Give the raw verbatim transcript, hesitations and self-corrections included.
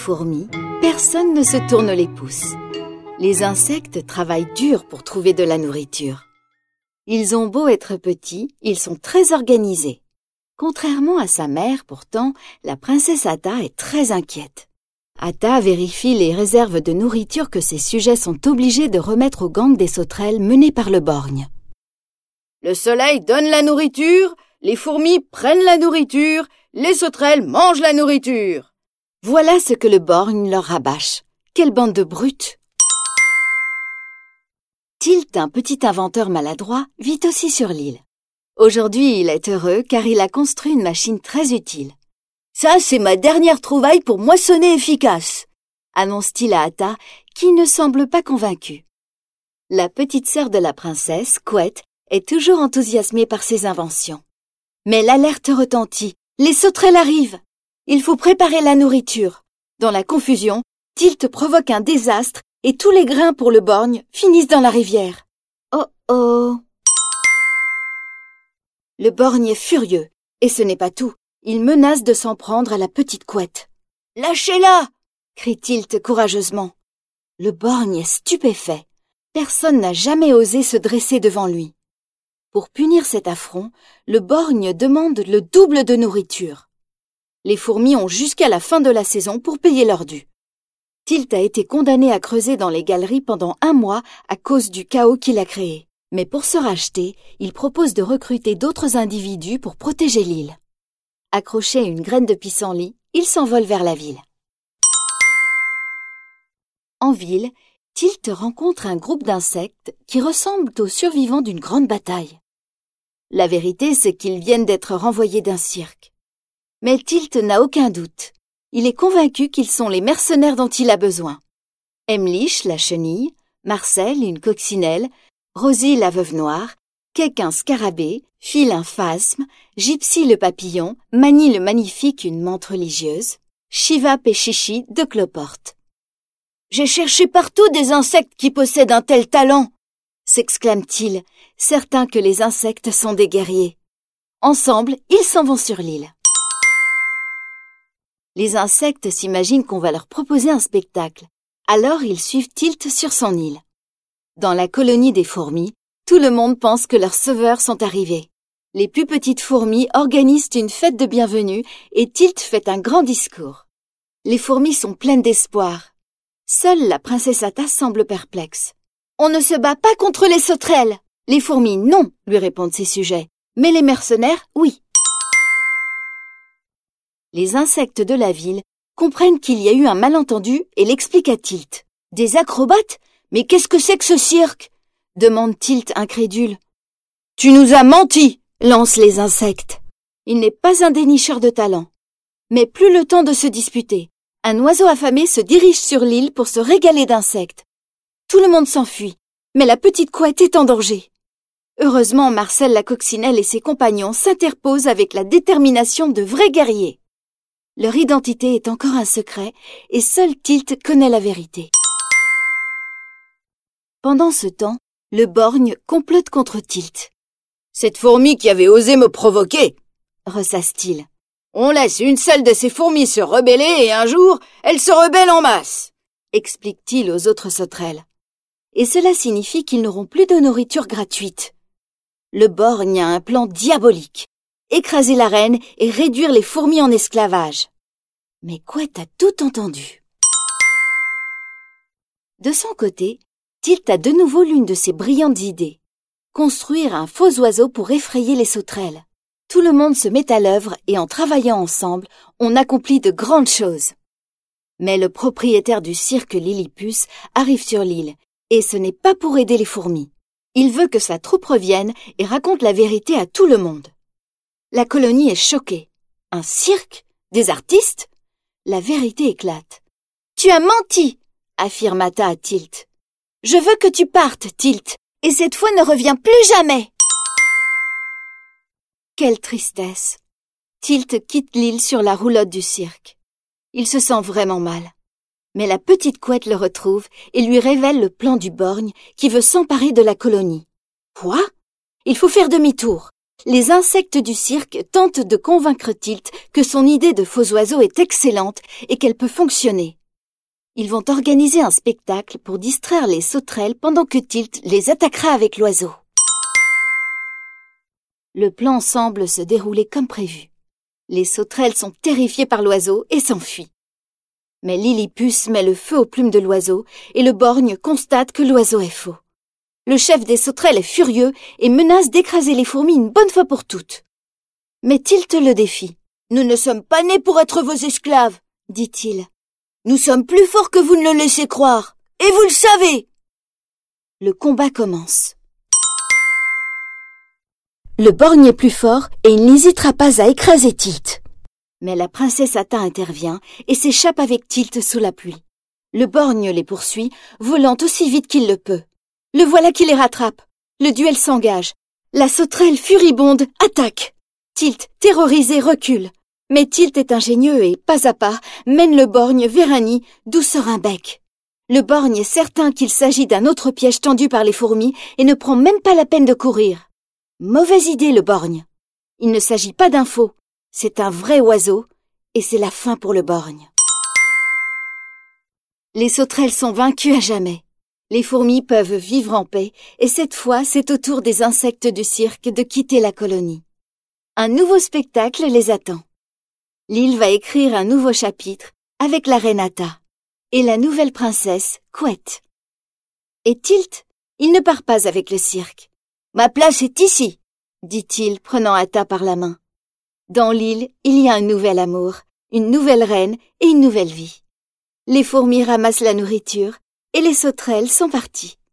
fourmis, personne ne se tourne les pouces. Les insectes travaillent dur pour trouver de la nourriture. Ils ont beau être petits, ils sont très organisés. Contrairement à sa mère, pourtant, la princesse Atta est très inquiète. Atta vérifie les réserves de nourriture que ses sujets sont obligés de remettre au gang des sauterelles menées par le borgne. Le soleil donne la nourriture, les fourmis prennent la nourriture, les sauterelles mangent la nourriture. Voilà ce que le borgne leur rabâche. Quelle bande de brutes! Tilt, un petit inventeur maladroit, vit aussi sur l'île. Aujourd'hui, il est heureux car il a construit une machine très utile. « Ça, c'est ma dernière trouvaille pour moissonner efficace !» annonce-t-il à Atta, qui ne semble pas convaincue. La petite sœur de la princesse, Couette, est toujours enthousiasmée par ses inventions. Mais l'alerte retentit. Les sauterelles arrivent! Il faut préparer la nourriture. Dans la confusion, Tilt provoque un désastre et tous les grains pour le borgne finissent dans la rivière. Oh oh! Le borgne est furieux, et ce n'est pas tout. Il menace de s'en prendre à la petite Couette. « Lâchez-la !» crie Tilt courageusement. Le borgne est stupéfait. Personne n'a jamais osé se dresser devant lui. Pour punir cet affront, le borgne demande le double de nourriture. Les fourmis ont jusqu'à la fin de la saison pour payer leur dû. Tilt a été condamné à creuser dans les galeries pendant un mois à cause du chaos qu'il a créé. Mais pour se racheter, il propose de recruter d'autres individus pour protéger l'île. Accroché à une graine de pissenlit, il s'envole vers la ville. En ville, Tilt rencontre un groupe d'insectes qui ressemblent aux survivants d'une grande bataille. La vérité, c'est qu'ils viennent d'être renvoyés d'un cirque. Mais Tilt n'a aucun doute. Il est convaincu qu'ils sont les mercenaires dont il a besoin. Emlich, la chenille, Marcel, une coccinelle, Rosie, la veuve noire, Kek, un scarabée, Phil, un phasme, Gypsy, le papillon, Mani, le magnifique, une menthe religieuse, Shiva et Chichi, deux cloportes. « J'ai cherché partout des insectes qui possèdent un tel talent !» s'exclame-t-il, certain que les insectes sont des guerriers. Ensemble, ils s'en vont sur l'île. Les insectes s'imaginent qu'on va leur proposer un spectacle. Alors ils suivent Tilt sur son île. Dans la colonie des fourmis, tout le monde pense que leurs sauveurs sont arrivés. Les plus petites fourmis organisent une fête de bienvenue et Tilt fait un grand discours. Les fourmis sont pleines d'espoir. Seule la princesse Atta semble perplexe. « On ne se bat pas contre les sauterelles !»« Les fourmis, non !» lui répondent ses sujets. « Mais les mercenaires, oui !» Les insectes de la ville comprennent qu'il y a eu un malentendu et l'expliquent à Tilt. « Des acrobates ? Mais qu'est-ce que c'est que ce cirque ?» demande Tilt incrédule. « Tu nous as menti !» lancent les insectes. Il n'est pas un dénicheur de talent. Mais plus le temps de se disputer. Un oiseau affamé se dirige sur l'île pour se régaler d'insectes. Tout le monde s'enfuit, mais la petite Couette est en danger. Heureusement, Marcel la coccinelle et ses compagnons s'interposent avec la détermination de vrais guerriers. Leur identité est encore un secret et seul Tilt connaît la vérité. Pendant ce temps, le borgne complote contre Tilt. « Cette fourmi qui avait osé me provoquer !» ressasse-t-il. « On laisse une seule de ces fourmis se rebeller et un jour, elle se rebelle en masse !» explique-t-il aux autres sauterelles. Et cela signifie qu'ils n'auront plus de nourriture gratuite. Le borgne a un plan diabolique. Écraser la reine et réduire les fourmis en esclavage. Mais Couette a tout entendu. De son côté, Tilt a de nouveau l'une de ses brillantes idées. Construire un faux oiseau pour effrayer les sauterelles. Tout le monde se met à l'œuvre et en travaillant ensemble, on accomplit de grandes choses. Mais le propriétaire du cirque Lilliput arrive sur l'île, et ce n'est pas pour aider les fourmis. Il veut que sa troupe revienne et raconte la vérité à tout le monde. La colonie est choquée. Un cirque? Des artistes? La vérité éclate. « Tu as menti !» affirme Atta à Tilt. « Je veux que tu partes, Tilt, et cette fois ne reviens plus jamais !» Quelle tristesse! Tilt quitte l'île sur la roulotte du cirque. Il se sent vraiment mal. Mais la petite Couette le retrouve et lui révèle le plan du borgne qui veut s'emparer de la colonie. Quoi? Il faut faire demi-tour. Les insectes du cirque tentent de convaincre Tilt que son idée de faux oiseau est excellente et qu'elle peut fonctionner. Ils vont organiser un spectacle pour distraire les sauterelles pendant que Tilt les attaquera avec l'oiseau. Le plan semble se dérouler comme prévu. Les sauterelles sont terrifiées par l'oiseau et s'enfuient. Mais Lilliput met le feu aux plumes de l'oiseau et le borgne constate que l'oiseau est faux. Le chef des sauterelles est furieux et menace d'écraser les fourmis une bonne fois pour toutes. Mais Tilt le défie. « Nous ne sommes pas nés pour être vos esclaves, » dit-il. « Nous sommes plus forts que vous ne le laissez croire, et vous le savez !» Le combat commence. Le borgne est plus fort et il n'hésitera pas à écraser Tilt. Mais la princesse Atta intervient et s'échappe avec Tilt sous la pluie. Le borgne les poursuit, volant aussi vite qu'il le peut. Le voilà qui les rattrape. Le duel s'engage. La sauterelle furibonde attaque. Tilt, terrorisé, recule. Mais Tilt est ingénieux et, pas à pas, mène le borgne vers un nid d'où sort un bec. Le borgne est certain qu'il s'agit d'un autre piège tendu par les fourmis et ne prend même pas la peine de courir. Mauvaise idée, le borgne. Il ne s'agit pas d'un faux. C'est un vrai oiseau et c'est la fin pour le borgne. Les sauterelles sont vaincues à jamais. Les fourmis peuvent vivre en paix et cette fois, c'est au tour des insectes du cirque de quitter la colonie. Un nouveau spectacle les attend. L'île va écrire un nouveau chapitre avec la reine Atta et la nouvelle princesse Couette. Et Tilt, il ne part pas avec le cirque. « Ma place est ici !» dit-il, prenant Atta par la main. Dans l'île, il y a un nouvel amour, une nouvelle reine et une nouvelle vie. Les fourmis ramassent la nourriture et les sauterelles sont parties.